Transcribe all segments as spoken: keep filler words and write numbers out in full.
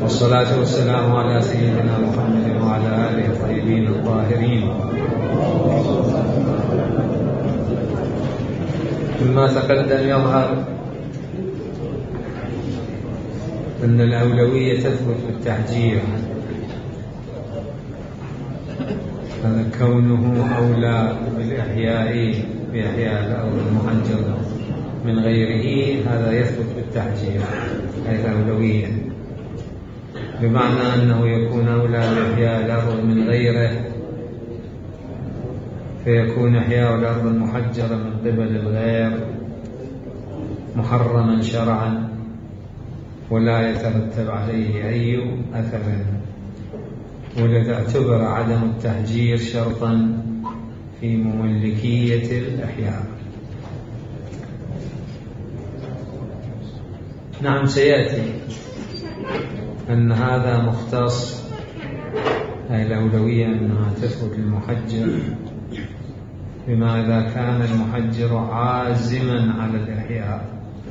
والصلاة والسلام على سيدنا محمد وعلى آله الطيبين الطاهرين. مما تقدم يظهر أن الأولوية تثبت بالتحجير، هذا كونه أولى بالإحياء بإحياء الأرض المحجرة من غيره، هذا يثبت بالتحجير أي الأولوية، بمعنى أنه يكون أولى بإحياء الأرض من غيره، فيكون إحياء الأرض المحجرة من قبل الغير محرما شرعا ولا يترتب عليه أي أثر، ولذا اعتبر عدم التحجير شرطا في مملكية الإحياء. نعم، سيأتي أن هذا مختص، أي الأولوية أنها تثبت للمحجر بما إذا كان المحجر عازما على الإحياء.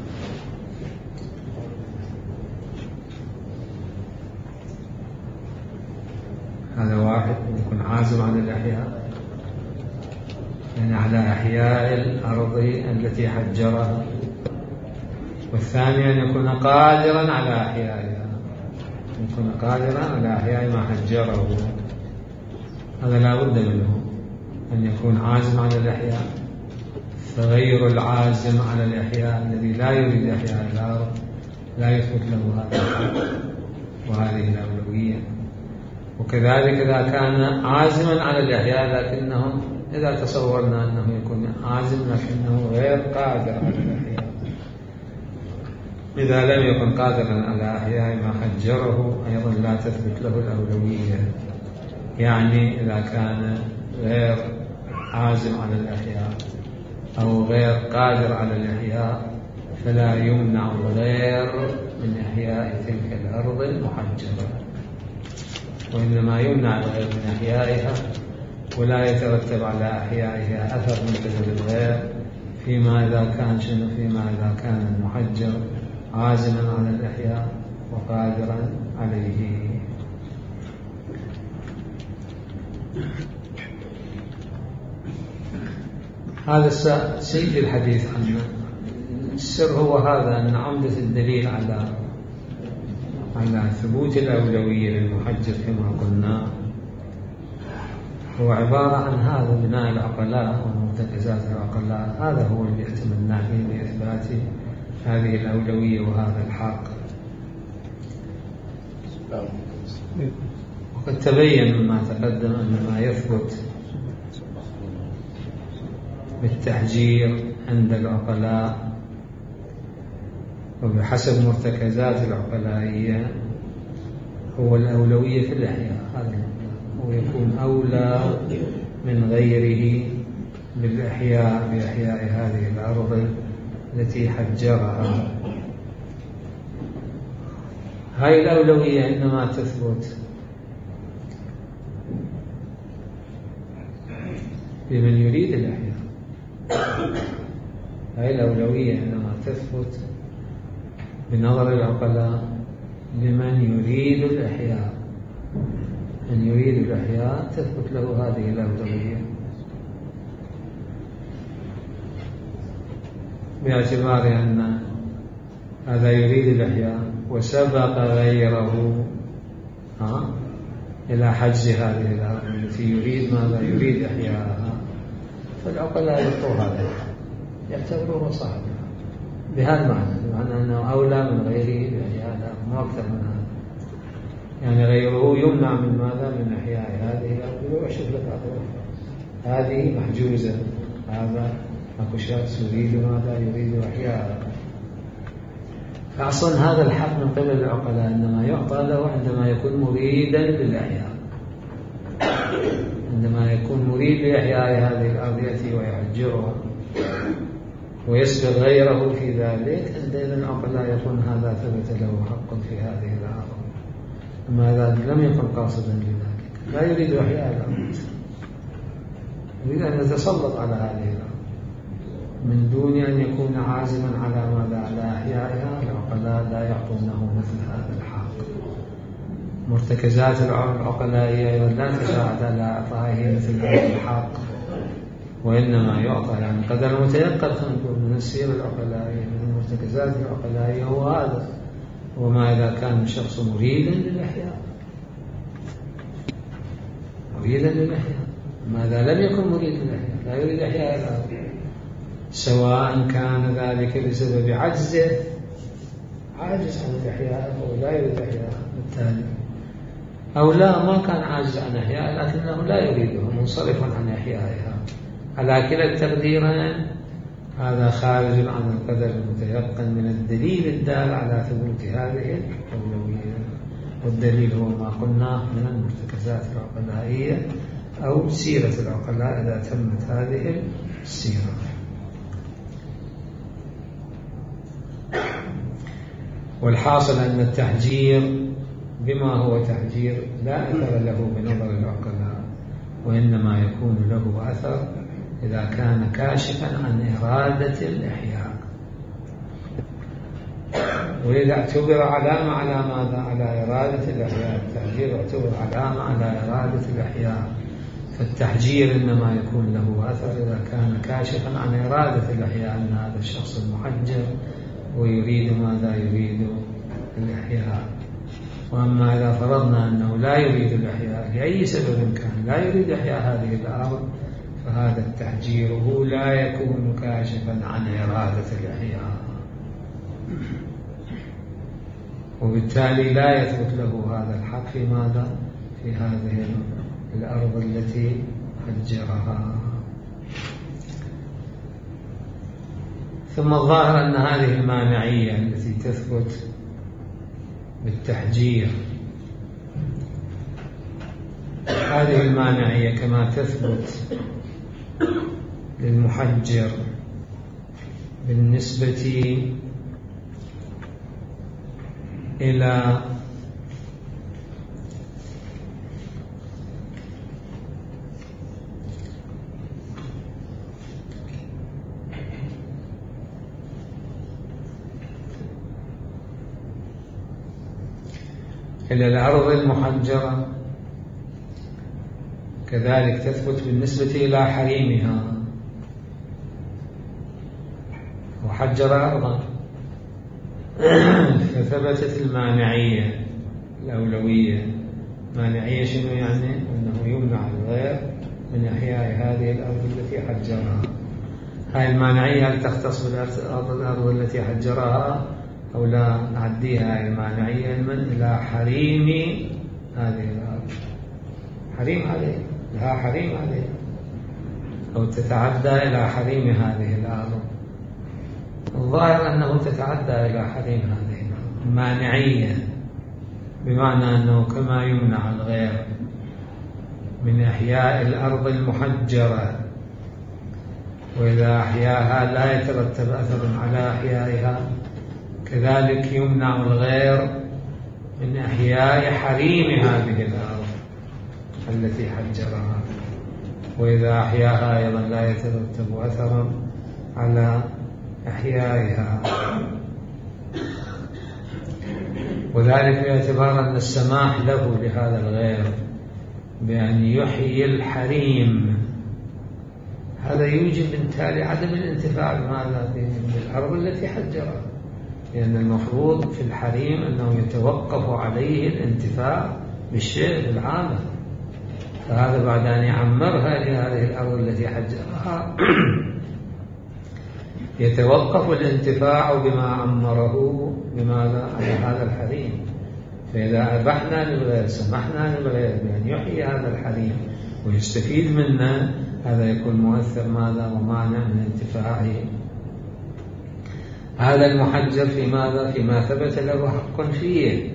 هذا واحد يكون عازم على الإحياء، يعني على إحياء الأرض التي حجرها، والثاني أن يكون قادرا على إحيائها، يكون قادرا على إحياء ما حجره، هذا لا بد منه أن يكون عازم على الإحياء. فغير العازم على الإحياء الذي لا يريد إحياء الأرض لا يثبت له هذا الحق وهذه الأولوية. وكذلك إذا كان عازما على الإحياء لكنه إذا تصورنا أنه يكون عازم لكنه غير قادر على الإحياء، إذا لم يكن قادرا على إحياء ما حجره أيضا لا تثبت له الأولوية. يعني إذا كان غير عازم على الإحياء أو غير قادر على الإحياء فلا يمنع الغير من إحياء تلك الأرض المحجرة، وإنما يمنع الغير من إحيائها ولا يترتب على إحيائها أثر من قبل الغير فيما إذا كان شنو فيما إذا كان المحجر عازما على الإحياء وقادرا عليه. هذا سيد الحديث عنه. السر هو هذا، أن عمدة الدليل على على ثبوت الأولوية للمحجر كما قلنا هو عبارة عن هذا بناء العقلاء ومرتكزات العقلاء، هذا هو اللي احتملنا به لإثبات هذه الأولوية وهذا الحق. وقد تبين مما تقدم أن ما يثبت بالتحجير عند العقلاء وبحسب مرتكزات العقلائية هو الأولوية في الإحياء، هذا ويكون أولى من غيره بالإحياء بإحياء هذه الأرض التي حجرها. هذه الأولوية إنما تثبت لمن يريد الإحياء، هذه الأولوية إنما تثبت بنظر العقلاء لمن يريد الإحياء، من يريد الإحياء تثبت له هذه الأولوية، باعتبار أن هذا يريد الإحياء وسبق غيره ها إلى حجز هذه الأرض التي يريد ماذا يريد إحياءها، فالعقلاء يلقوا هذا يعتبروه صاحب بهذا المعنى، بمعنى أنه أولى من غيره بإحياء الأرض، ما أكثر من هذا. يعني غيره يمنع من ماذا من إحياء هذه الأرض ويشوف لك هذه محجوزة، هذا أكو شخص يريد ماذا يريد إحياء. فأصلا هذا الحق من قبل العقلاء إنما يعطى له عندما يكون مريدا للإحياء، عندما يكون مريد لإحياء هذه الأرض يأتي ويحجرها ويسبق غيره في ذلك، عندئذ العقلاء يكون هذا ثبت له حق في هذه الأرض. أما إذا لم يكن قاصدا لذلك لا يريد إحياء الأرض، يريد أن يتسلط على هذه الأرض من دون أن يكون عازما على ماذا على إحيائها، العقلاء لا يعطونه مثل هذا الحق. مرتكزات العقلائية لا تساعد على إعطائه مثل هذا الحق، وإنما يعطى يعني قدر متيقظ من السيرة العقلائية، من المرتكزات العقلائية هو هذا. وما إذا كان الشخص مريدا للإحياء، مريدا للإحياء، ماذا لم يكن مريدا للإحياء، لا يريد إحياء الأرض، سواء كان ذلك بسبب عجزه، عاجز عن الإحياء أو لا يريد إحياء بالتالي، أو لا ما كان عاجز عن إحياء لكنه لا يريده، منصرف عن إحيائها. على كلا التقديرين هذا خارج عن القدر المتيقن من الدليل الدال على ثبوت هذه الأولوية، والدليل هو ما قلناه من المرتكزات العقلائية أو سيرة العقلاء إذا تمت هذه السيرة. والحاصل أن التحجير بما هو تحجير لا أثر له بنظر العقلاء، وإنما يكون له أثر إذا كان كاشفا عن إرادة الإحياء. وإذا اعتبر علامة على ماذا؟ على إرادة الإحياء. التحجير اعتبر علامة على إرادة الإحياء، فالتحجير إنما يكون له أثر إذا كان كاشفا عن إرادة الإحياء، أن هذا الشخص المحجر ويريد ماذا؟ يريد الإحياء. وأما إذا فرضنا أنه لا يريد الإحياء لأي سبب كان، لا يريد إحياء هذه الأرض، فهذا التحجير لا يكون كاشفا عن إرادة الإحياء، وبالتالي لا يثبت له هذا الحق في ماذا؟ في هذه الأرض التي حجرها. ثم الظاهر أن هذه المانعية التي تثبت بالتحجير، هذه المانعية كما تثبت للمحجر بالنسبة إلى إلى الأرض المحجرة، كذلك تثبت بالنسبة إلى حريمها. وحجر أرضا فثبتت المانعية الأولوية. مانعية شنو يعني؟ أنه يمنع الغير من إحياء هذه الأرض التي حجرها. هاي المانعية هل تختص بالأرض الأرض التي حجرها أو لا؟ نعديها هاي المانعية من إلى حريم هذه الأرض، حريم هذه لها حريم هذه، أو تتعدى إلى حريم هذه الأرض. الظاهر أنه تتعدى إلى حريم هذه الأرض. مانعية بمعنى أنه كما يمنع الغير من إحياء الأرض المحجرة، وإذا أحياها لا يترتب أثر على إحيائها، كذلك يمنع الغير من إحياء حريم هذه الأرض التي حجرها، وإذا أحياها أيضا لا يترتب أثرا على إحيائها. وذلك باعتبار أن السماح له لهذا الغير بأن يحيي الحريم هذا يوجب بالتالي عدم الانتفاع بماذا؟ بالأرض التي حجرها، لأن المفروض في الحريم أنه يتوقف عليه الانتفاع بالشيء بالعامة، فهذا بعد أن يعمرها لهذه الأرض التي حجرها يتوقف الانتفاع بما عمره بماذا؟ على هذا الحريم. فإذا أبحنا للغير، سمحنا للغير بأن يحيي هذا الحريم ويستفيد منه، هذا يكون مؤثر ماذا؟ ومانع من انتفاعه هذا المحجر في ماذا؟ فيما ثبت له حق فيه،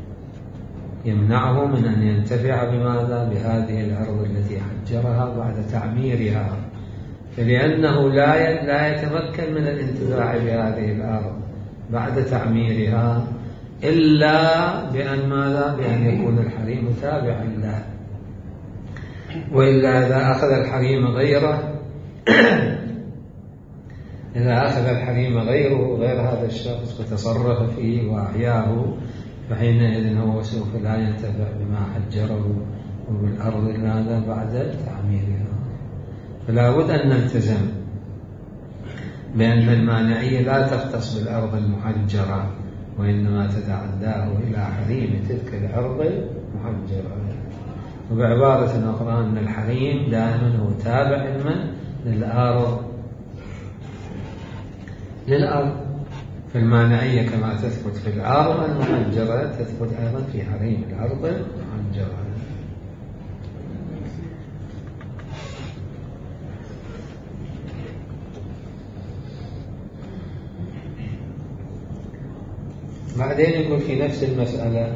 يمنعه من أن ينتفع بماذا؟ بهذه الأرض التي حجرها بعد تعميرها، فلأنه لا لا يتمكن من الانتفاع بهذه الأرض بعد تعميرها إلا بأن ماذا؟ بأن يكون الحريم تابعا له. وإلا إذا أخذ الحريم غيره إذا أخذ الحريم غيره غير هذا الشخص وتصرف فيه وأحياه، فحينئذ هو سوف لا ينتفع بما حجره وبالأرض هذا بعد تعميرها. فلا بد أن نلتزم بأن المانعية لا تختص بالأرض المحجرة، وإنما تتعداه إلى حريم تلك الأرض المحجرة. وبعبارة أخرى أن الحريم دائما هو تابع من للأرض للأرض فالمانعية كما تثبت في الأرض المحجرة تثبت أيضا في حريم الأرض المحجرة. بعدين يقول في نفس المسألة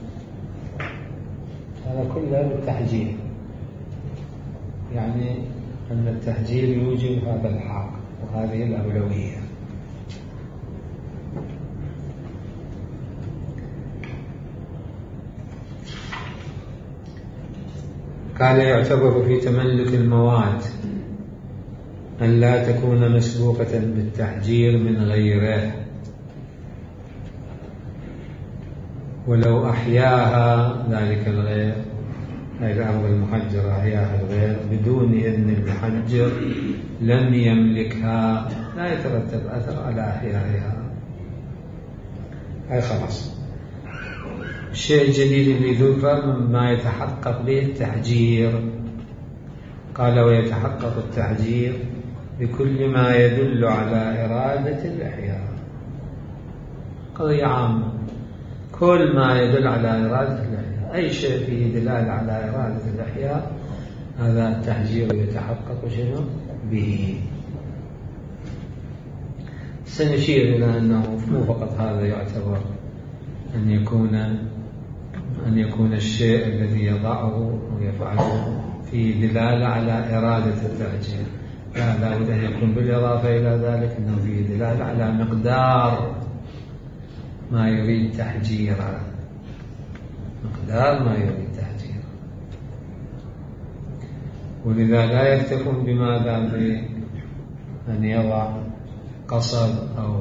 هذا كله بالتحجير، يعني أن التحجير يوجب هذا الحق وهذه الأولوية. قال يعتبر في تملك المواد أن لا تكون مسبوقة بالتحجير من غيره، ولو أحياها ذلك الغير أي الأرض المحجرة أحياها الغير بدون أن المحجر لم يملكها لا يترتب أثر على أحيائها. أي خلاص الشيء الجديد اللي ذكر مما يتحقق به التحجير. قال ويتحقق التحجير بكل ما يدل على إرادة الإحياء. قضية عامة، كل ما يدل على إرادة الإحياء، أي شيء فيه دلالة على إرادة الإحياء هذا التحجير يتحقق شنو به. سنشير إلى أنه مو فقط هذا يعتبر أن يكون أن يكون الشيء الذي يضعه ويفعله فيه دلالة على إرادة التحجير، لا لا بد أن يكون بالإضافة إلى ذلك أنه فيه دلالة على مقدار ما يريد تحجيره، مقدار ما يريد تحجيره. ولذا لا يكتفون بماذا بأن يضع قصب أو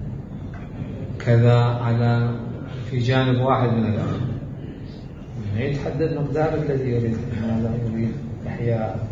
كذا على في جانب واحد من الأرض، يتحدد مقدار الذي يريد ماذا يريد إحياء.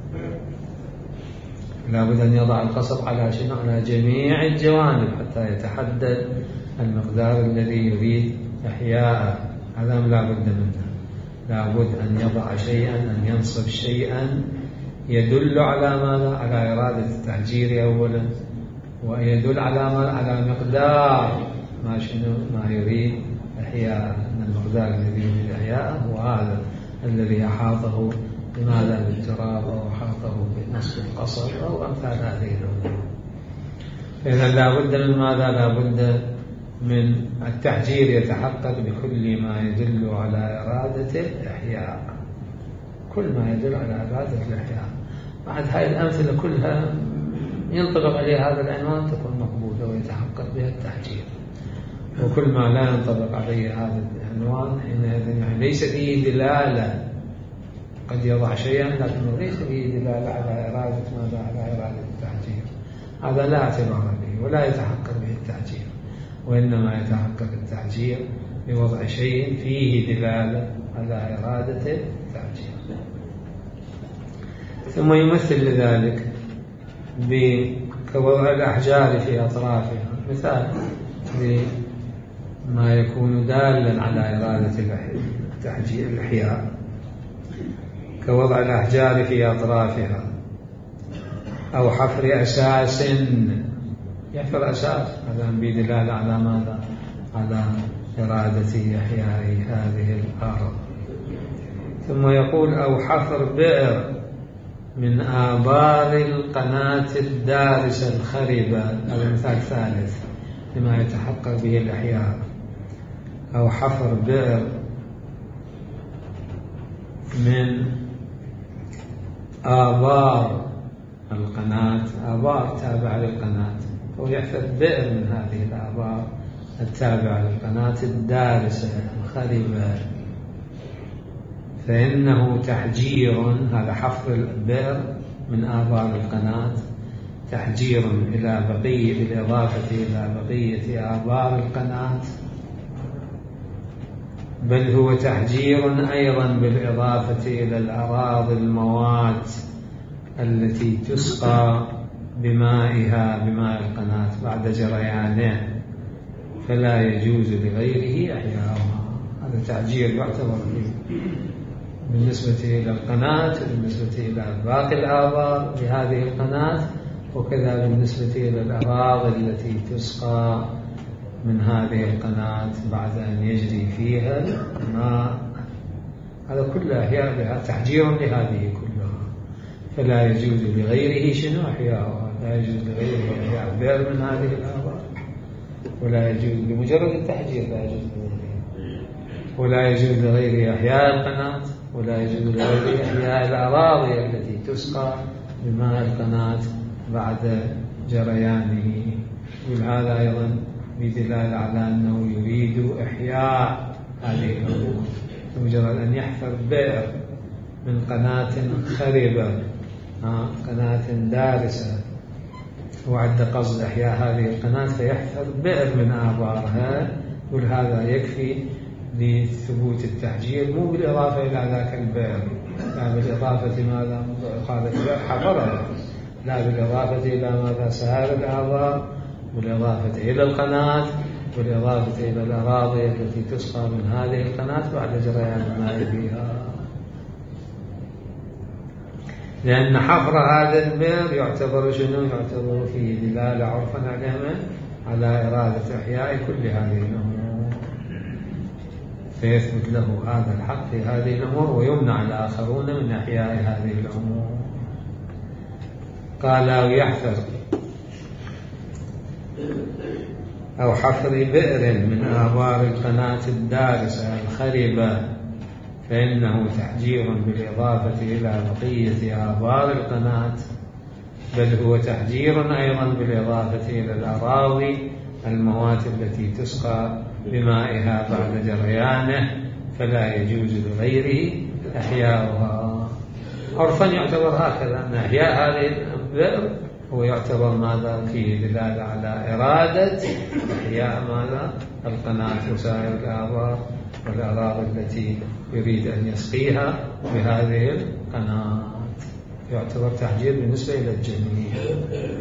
لا بد أن يضع القصب على شنو على جميع الجوانب حتى يتحدد المقدار الذي يريد إحياءه. هذا لا بد منه، لا بد أن يضع شيئا أن ينصب شيئا يدل على ماذا على إرادة التحجير أولا، ويدل على ما على مقدار ما شنو ما يريد إحياءه. أن المقدار الذي يريد إحياءه هو هذا الذي أحاطه بماذا بالتراب أو أحاطه بنصب القصر أو أمثال هذه الأمور. فإذا لا بد من ماذا لا بد من التحجير يتحقق بكل ما يدل على إرادة الإحياء، كل ما يدل على إرادة الإحياء. بعد هذه الأمثلة كلها ينطبق عليها هذا العنوان تكون مقبولة ويتحقق بها التحجير، وكل ما لا ينطبق عليه هذا العنوان حينئذ يعني ليس فيه دلالة. قد يضع شيئا لكنه ليس فيه دلالة على إرادة ماذا على إرادة التحجير، هذا لا اعتبار به ولا يتحقق به التحجير، وإنما يتحقق التحجير بوضع شيء فيه دلالة على إرادة التحجير. ثم يمثل لذلك بكوضع الأحجار في أطرافها، مثال لما يكون دالا على إرادة التحجير الإحياء كوضع الأحجار في أطرافها، أو حفر أساس يحفر أساس، هذا بدلالة على ماذا على إرادة إحياء هذه الأرض. ثم يقول أو حفر بئر من آبار القناة الدارسة الخربة، هذا مثال ثالث لما يتحقق به الإحياء. أو حفر بئر من آبار القناة، آبار تابعة للقناة، هو يحفر بئر من هذه الآبار التابعة للقناة الدارسة الخربة، فإنه تحجير. هذا حفر البئر من آبار القناة تحجير إلى بقية بالإضافة إلى بقية آبار القناة بل هو تحجير أيضا بالإضافة إلى الأراضي الموات التي تسقى بمائها بماء القناة بعد جريانه، فلا يجوز لغيره إحياؤها. هذا تحجير يعتبر بالنسبة إلى القناة وبالنسبة إلى باقي الآبار لهذه القناة، وكذا بالنسبة إلى الأراضي التي تسقى من هذه القناة بعد أن يجري فيها الماء. هذا كله أحياء لها، تحجير لهذه كلها، فلا يجوز لغيره شنو إحياؤها. لا يجوز لغيره إحياء بئر من هذه الآبار، ولا يجوز بمجرد التحجير لا يجوز لغيره، ولا يجوز لغيره إحياء القناة، ولا يجوز لغيره إحياء الأراضي التي تسقى بماء القناة بعد جريانه. وهذا أيضا بدلالة على أنه يريد إحياء هذه الأمور. بمجرد أن يحفر بئر من قناة خربة، قناة دارسة، وعد قصد إحياء هذه القناة فيحفر بئر من آبارها، وهذا يكفي لثبوت التحجير، مو بالإضافة إلى ذاك البئر، لا بالإضافة ماذا هذا البئر حفرها، لا بالإضافة إلى ماذا سائر الآبار، بالإضافة إلى القناة، بالإضافة إلى الأراضي التي تسقى من هذه القناة بعد جريان الماء فيها. لأن حفر هذا البئر يعتبر شنو؟ يعتبر فيه دلالة عرفا عليها على إرادة إحياء كل هذه الأمور، فيثبت له هذا الحق في هذه الأمور، ويمنع الآخرون من إحياء هذه الأمور. قال أو يحفر أو حفر بئر من آبار القناة الدارسة الخربة، فإنه تحجير بالإضافة إلى بقية آبار القناة، بل هو تحجير أيضا بالإضافة إلى الأراضي الموات التي تسقى بمائها بعد جريانه، فلا يجوز لغيره إحياؤها. عرفا يعتبر هكذا أن إحياء هذه البئر هو يعتبر ماذا؟ فيه دلالة على إرادة إحياء ماذا؟ القناة وسائر الآبار والأراضي التي يريد أن يسقيها بهذه القناة، يعتبر تحجير بالنسبة إلى الجميع.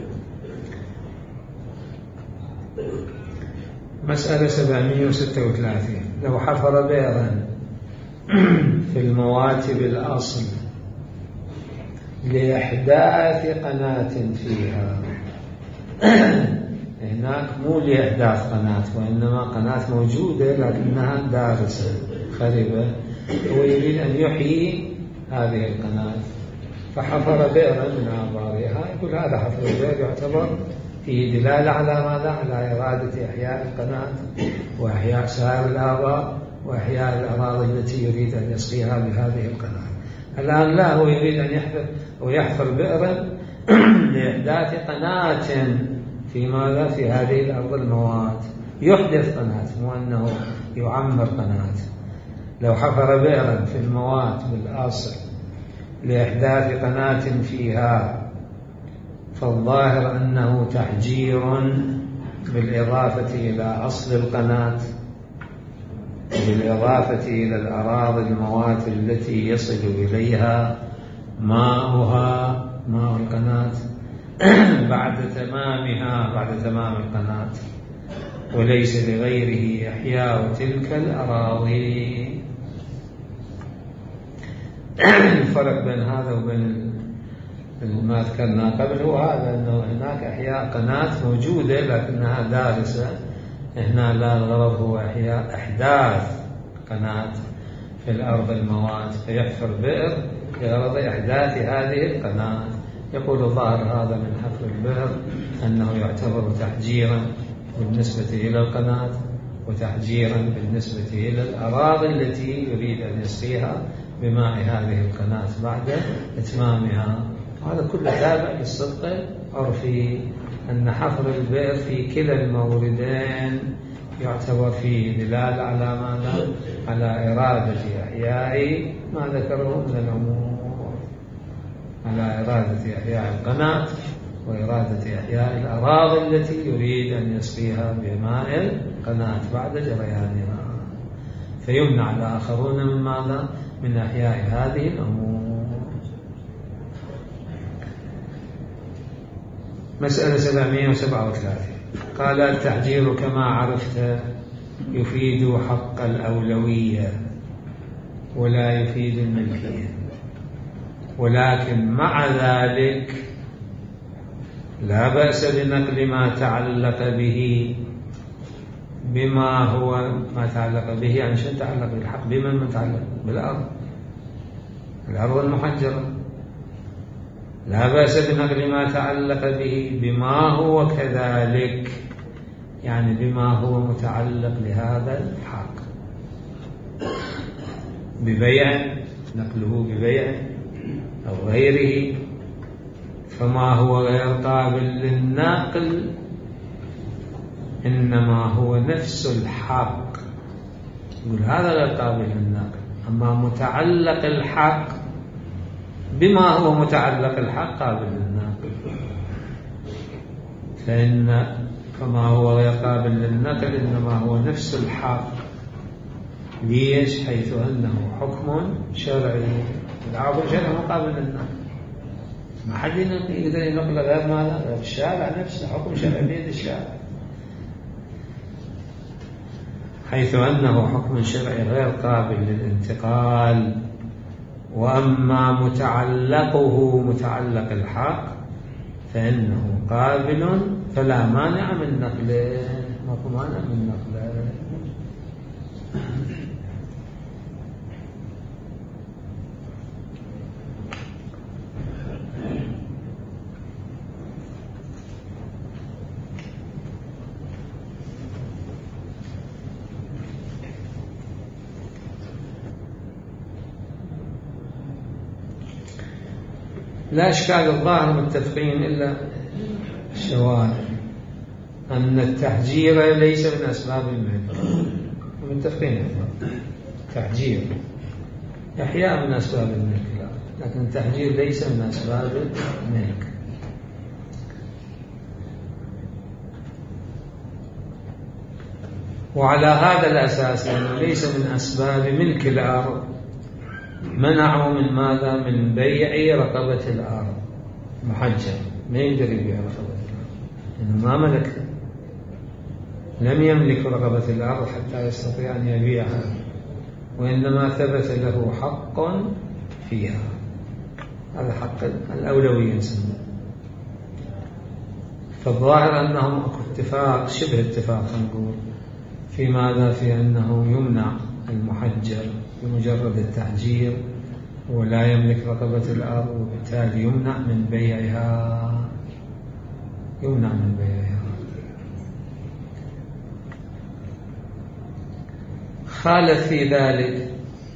مسألة سبعمائة وستة وثلاثين. لو حفر بئرا في الموات بالأصل لإحداث قناة فيها، هناك مو لإحداث قناة وإنما قناة موجودة لكنها دارسة خربة، هو يريد أن يحيي هذه القناة فحفر بئرا من آبارها، يقول هذا حفر البئر يعتبر فيه دلالة على ماذا؟ على إرادة إحياء القناة وإحياء سائر الآبار وإحياء الأراضي التي يريد أن يسقيها بهذه القناة. الآن لا، هو يريد أن يحفر ويحفر بئرا لإحداث قناة في ماذا؟ في هذه الأرض الموات، يحدث قناة، مو أنه يعمر قناة. لو حفر بئرا في الموات بالأصل لإحداث قناة فيها، فالظاهر أنه تحجير بالإضافة إلى أصل القناة، بالإضافة إلى الأراضي الموات التي يصل إليها ماؤها ماء القناة بعد تمامها بعد تمام القناة، وليس لغيره إحياء تلك الأراضي. الفرق بين هذا وبين ما ذكرنا قبل هو هذا، أنه هناك إحياء قناة موجودة لكنها دارسة، هنا لا، الغرض هو إحياء إحداث قناة في الأرض الموات، فيحفر بئر لغرض إحداث هذه القناة. يقول الظاهر هذا من حفر البئر أنه يعتبر تحجيرا بالنسبة إلى القناة، وتحجيرا بالنسبة إلى الأراضي التي يريد أن يسقيها بماء هذه القناة بعد إتمامها. هذا كله تابع للصدق العرفي، أن حفر البئر في كلا الموردين يعتبر فيه دلالة على ماذا؟ على إرادة إحياء ما ذكره من الأمور، على إرادة إحياء القناة وإرادة إحياء الأراضي التي يريد أن يسقيها بماء القناة بعد جريانها. فيمنع الآخرون من ماذا؟ من إحياء هذه الأمور. مسألة سبعمائة وسبعة وثلاثين قال التحجير كما عرفت يفيد حق الأولوية ولا يفيد الملكية، ولكن مع ذلك لا بأس بنقل ما تعلق به بما هو ما تعلق به، يعني شو تعلق بالحق؟ بمن متعلق؟ بالأرض، الأرض المحجرة. لا بأس بنقل ما تعلق به بما هو كذلك، يعني بما هو متعلق لهذا الحق، ببيع، نقله ببيع أو غيره. فما هو غير قابل للنقل إنما هو نفس الحق، يقول هذا غير قابل للنقل. أما متعلق الحق بما هو متعلق الحق قابل للنقل، فإن فما هو غير قابل للنقل إنما هو نفس الحق. ليش؟ حيث أنه حكم شرعي، العقل شرعي مقابل للنقل، ما حد يقدر ينقل غير ماذا؟ غير الشارع نفسه، حكم شرعي بيد الشارع. حيث أنه حكم شرعي غير قابل للانتقال. وأما متعلقه متعلق الحق فإنه قابل، فلا مانع من نقله، ما مانع من نقله. لا إشكال، الظاهر متفقين إلا الشواذ أن التحجير ليس من أسباب الملك، متفقين. التحجير إحياء من أسباب الملك، لكن التحجير ليس من أسباب الملك. وعلى هذا الأساس أنه ليس من أسباب ملك الأرض منعوا من ماذا؟ من بيع رقبة الأرض محجر، ما يقدر يبيع رقبة الأرض لأنه ما ملك، لم يملك رقبة الأرض حتى يستطيع أن يبيعها، وإنما ثبت له حق فيها، هذا حق الأولوية يسمى. فالظاهر أنهم اتفاق، شبه اتفاق نقول في ماذا؟ في أنه يمنع المحجر بمجرد التحجير ولا يملك رقبة الأرض، وبالتالي يمنع من بيعها، يمنع من بيعها. خالف في ذلك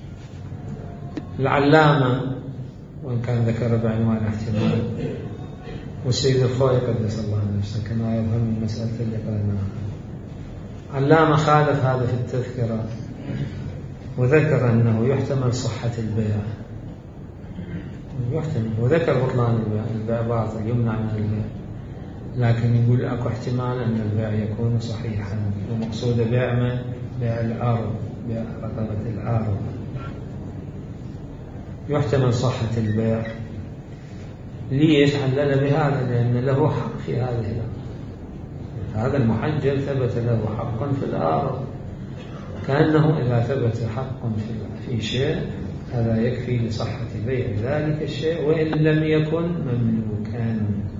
العلامة، وإن كان ذكر بعنوان احتمال، والسيد الخوي قدس الله نفسه كما يظهر من مسألة اللي قلناها. علامة خالف هذا في التذكرة، وذكر أنه يحتمل صحة البيع، يحتمل، وذكر بطلان البيع، البيع باطل يمنع من البيع، لكن يقول أكو احتمال أن البيع يكون صحيحا، ومقصود بيع من؟ بيع الأرض، بيع رقبة الأرض، يحتمل صحة البيع. ليش علل بهذا؟ لأن له حق في هذه الأرض، هذا المحجر ثبت له حق في الأرض، كأنه إذا ثبت حق في شيء هذا يكفي لصحة بيع ذلك الشيء وإن لم يكن مملوكا.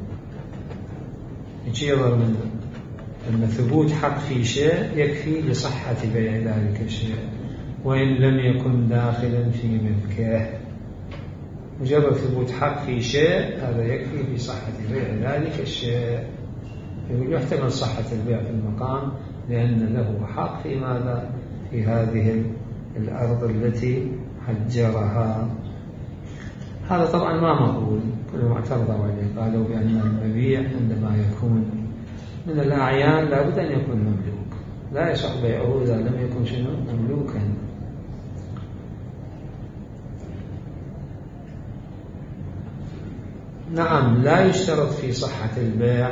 يجير من أن ثبوت حق في شيء يكفي لصحة بيع ذلك الشيء وإن لم يكن داخلا في ملكه. مجرد ثبوت حق في شيء هذا يكفي لصحة بيع ذلك الشيء. يقول يحتمل صحة البيع في المقام لأن له حق في ماذا؟ في هذه الأرض التي حجرها. هذا طبعا ما مقبول، كلهم اعترضوا عليه، قالوا بأن المبيع عندما يكون من الأعيان لابد أن يكون مملوك، لا يصح بيعه إذا لم يكن شنو مملوكا. نعم، لا يشترط في صحة البيع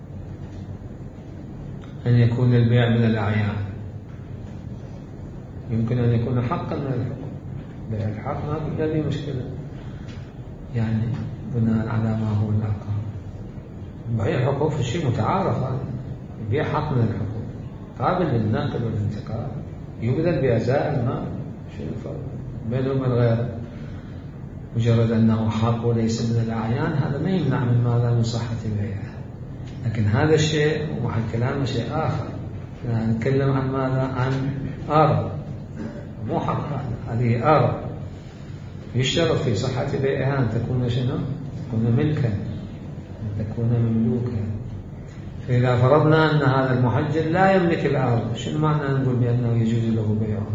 أن يكون البيع من الأعيان، يمكن أن يكون حقا من الحقوق. بيع الحق ما في هذه مشكلة، يعني بناء على ما هو الأقام. بيع الحقوق في شيء متعارف، هذا بيع حق من الحقوق قابل للنقل والانتقال، يبذل بأزاء المال، شو الفرق بينه وبين غيره؟ مجرد أنه حق وليس من الأعيان هذا ما يمنع من ماذا؟ من صحة بيعه. لكن هذا الشيء ومع الكلام شيء آخر، نتكلم عن ماذا؟ عن أرض، مو حق، هذه أرض يشترط في صحة بيعها أن تكون شنو؟ تكون ملكا، أن تكون مملوكا. فإذا فرضنا أن هذا المحجر لا يملك الأرض، شنو معنى نقول بأنه يجوز له بيعها؟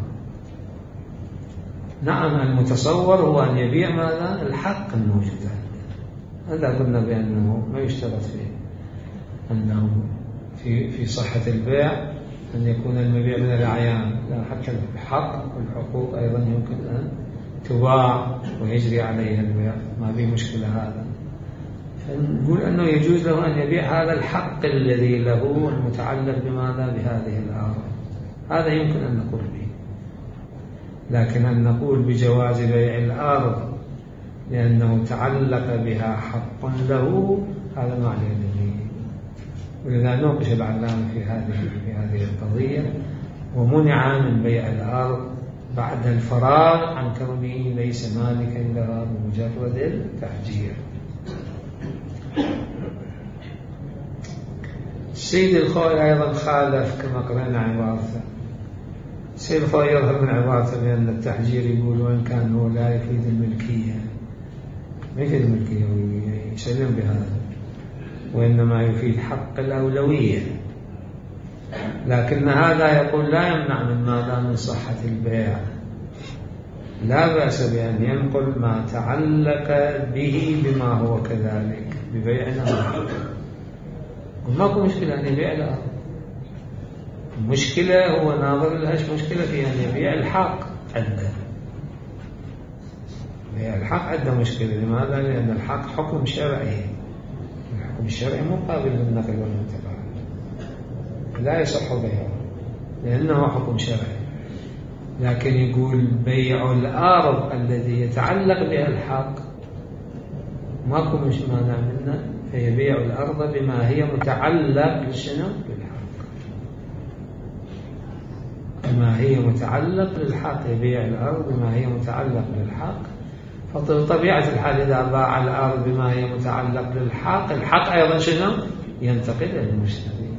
نعم، المتصور هو أن يبيع ماذا؟ الحق الموجود عنده. هذا قلنا بأنه ما يشترط فيه أنه في في صحة البيع أن يكون المبيع من الأعيان، لا، حتى الحق والحقوق أيضا يمكن أن تباع ويجري عليها البيع، ما في مشكلة هذا. فنقول أنه يجوز له أن يبيع هذا الحق الذي له المتعلق بماذا؟ بهذه الأرض. هذا يمكن أن نقول به. لكن أن نقول بجواز بيع الأرض لأنه تعلق بها حق له، هذا ما عليه دليل. ولذا نوقش العلامة في هذه في هذه القضية، ومنع من بيع الأرض بعد الفراغ عن كونه ليس مالكا لها بمجرد التحجير. السيد الخوي أيضا خالف كما قرأنا عبارته. السيد الخوي يظهر من عبارته بأن التحجير يقول وإن كان هو لا يفيد الملكية، ما يفيد الملكية ويسلم بهذا، وإنما يفيد حق الأولوية. لكن هذا يقول لا يمنع من ماذا؟ من صحة البيع. لا بأس بأن ينقل ما تعلق به بما هو كذلك ببيعنا، وماكو مشكلة أن يبيع الأرض. المشكلة هو ناظر لهاش مشكلة في أن يبيع الحق عنده. بيع الحق عنده مشكلة. لماذا؟ لأن الحق حكم شرعي، الحكم الشرعي مقابل للنقل والانتقال، لا يصح بيعه لأنه حكم شرعي. لكن يقول بيع الأرض الذي يتعلق بها الحق ماكو مش مانع منه، فيبيع الأرض بما هي متعلق للشنو؟ بالحق. بما هي متعلق للحق يبيع الأرض بما هي متعلق للحق. فطبيعة الحال إذا باع الأرض بما هي متعلق للحق، الحق أيضا شنو؟ ينتقل إلى المشتري.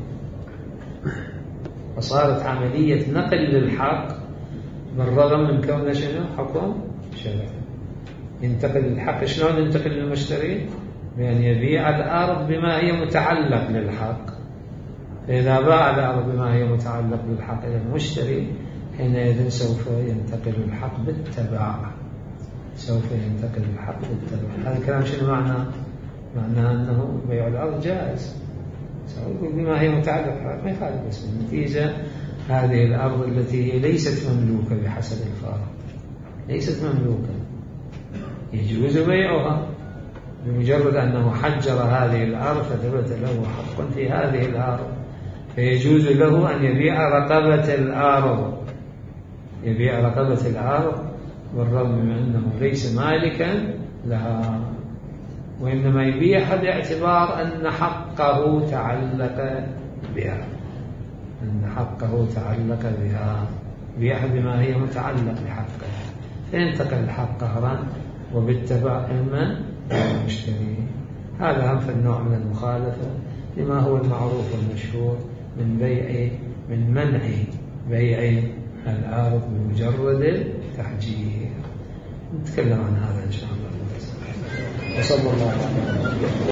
فصارت عملية نقل للحق بالرغم من كونه شنو؟ حكم شرعي. ينتقل الحق، شلون ينتقل للمشتري؟ بأن يبيع الأرض بما هي متعلق للحق. فإذا باع الأرض بما هي متعلق للحق إلى المشتري، حينئذ سوف ينتقل الحق بالتبع، سوف ينتقل الحق بالتبع. هذا الكلام شنو معناه؟ معناه أنه بيع الأرض جائز، سأقول بما هي متعلق بالحق ما يخالف، بس النتيجة هذه الأرض التي هي ليست مملوكة بحسب الفارق، ليست مملوكة، يجوز بيعها بمجرد أنه حجر هذه الأرض فثبت له حق في هذه الأرض، فيجوز له أن يبيع رقبة الأرض، يبيع رقبة الأرض بالرغم من أنه ليس مالكا لها، وإنما يبيعها باعتبار أن حقه تعلق بها، أن حقه تعلق بها، يبيعها بما هي متعلق بحقه، فينتقل الحق قهرا وبالتبع إما المشتري. هذا هم في النوع من المخالفة لما هو المعروف والمشهور من بيع من منع بيع الأرض بمجرد التحجير. نتكلم عن هذا إن شاء الله. وصلى الله عليه وسلم.